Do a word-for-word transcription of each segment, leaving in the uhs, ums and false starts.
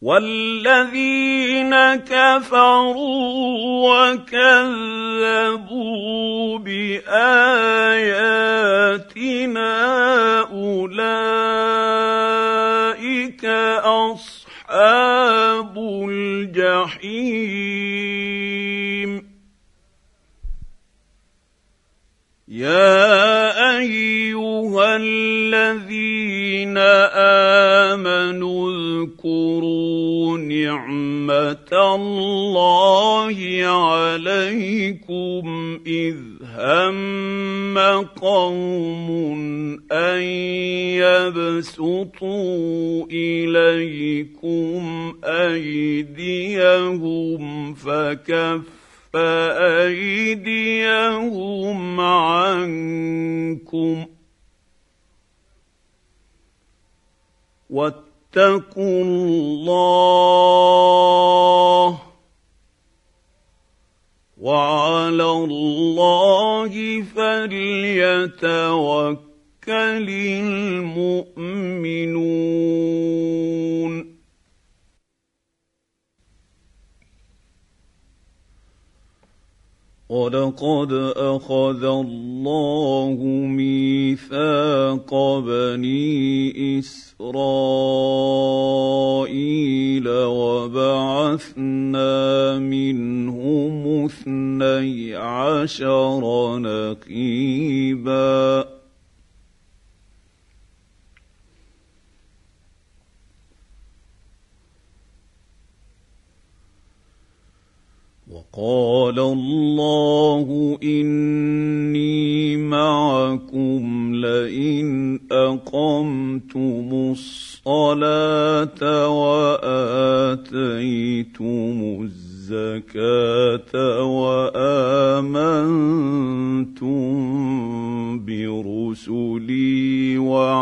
وَالَّذِينَ كَفَرُوا وَكَذَّبُوا بِآيَاتِنَا أُولَٰئِكَ أَصْحَابُ الْجَحِيمِ يَا أَيُّهَا الَّذِينَ آمَنُوا اذْكُرُوا نِعْمَةَ اللَّهِ عَلَيْكُمْ إِذْ هَمَّ قَوْمٌ أَن يَبْسُطُوا إِلَيْكُمْ أَيْدِيَهُمْ فَكَفَّ فَأَيْدِيَهُمْ عَنكُمْ وَاتَّقُوا اللَّهَ وَعَلَى اللَّهِ فَلْيَتَوَكَّلِ الْمُؤْمِنُونَ وَلَقَدْ أَخَذَ اللَّهُ مِيثَاقَ بَنِي إِسْرَائِيلَ وَبَعَثْنَا مِنْهُمُ اثْنَيْ عَشَرَ نَقِيبًا وَقَالَ اللَّهُ إِنِّي مَعَكُمْ لَئِنْ أَقَمْتُمُ الصَّلَاةَ وَآتَيْتُمُ الزَّكَاةَ وَآمَنْتُمْ بِرُسُلِي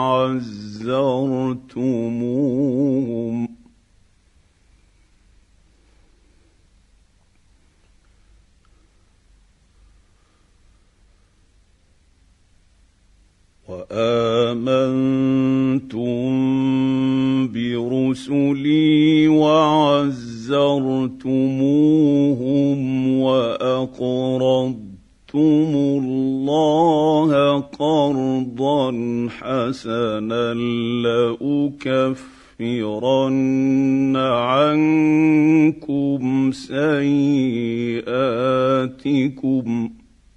وَعَزَّرْتُمُوهُمْ وَآمَنْتُمْ بِرُسُلِي وَعَزَّرْتُمُوهُمْ وَأَقْرَضْتُمُ اللَّهَ قَرْضًا حَسَنًا لَّأُكَفِّرَنَّ عَنكُمْ سَيِّئَاتِكُمْ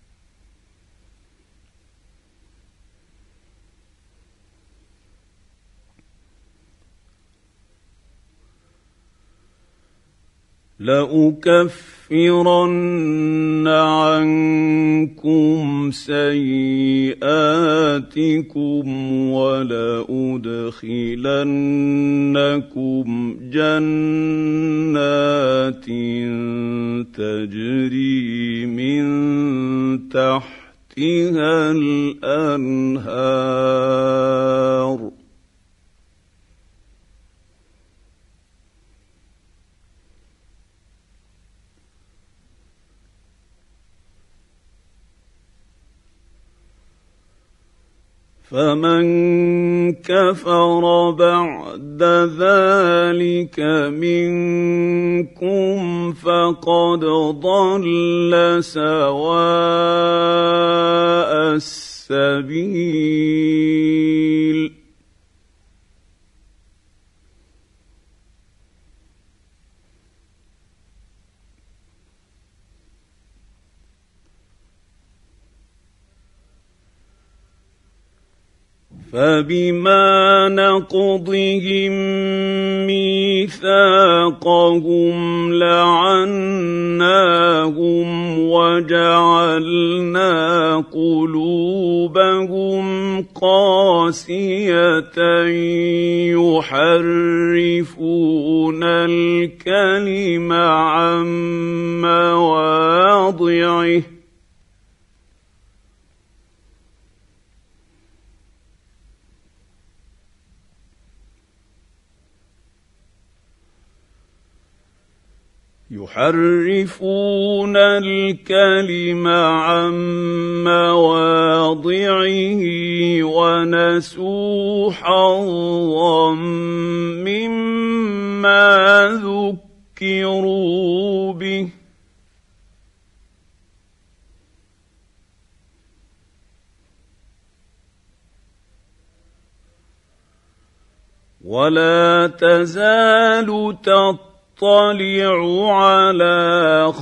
لَأُكَفِّرَنَّ عَنكُمْ سَيِّئَاتِكُمْ وَلَأُدْخِلَنَّكُمْ جَنَّاتٍ تَجْرِي مِن تَحْتِهَا الْأَنْهَارُ فَمَن كَفَرَ بَعْدَ ذَلِكَ مِنكُمْ فَقَدْ ضَلَّ سَوَاءَ السَّبِيلِ فَبِمَا نَقْضِهِم مِّيثَاقَهُمْ لَعَنَّاهُمْ وَجَعَلْنَا قُلُوبَهُمْ قَاسِيَةً يُحَرِّفُونَ الْكَلِمَ عَن مَّوَاضِعِهِ يحرفون الكلم عن مواضعه ونسوا حظا مما ما ذكروا به ولا تزال تطلع على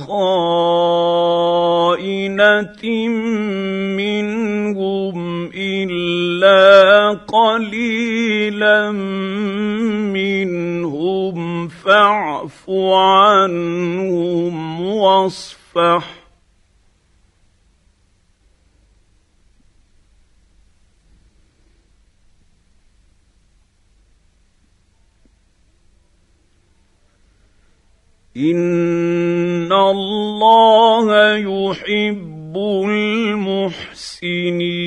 خائنة منهم إلا قليلا منهم فاعف عنهم واصفح إن الله يحب المحسنين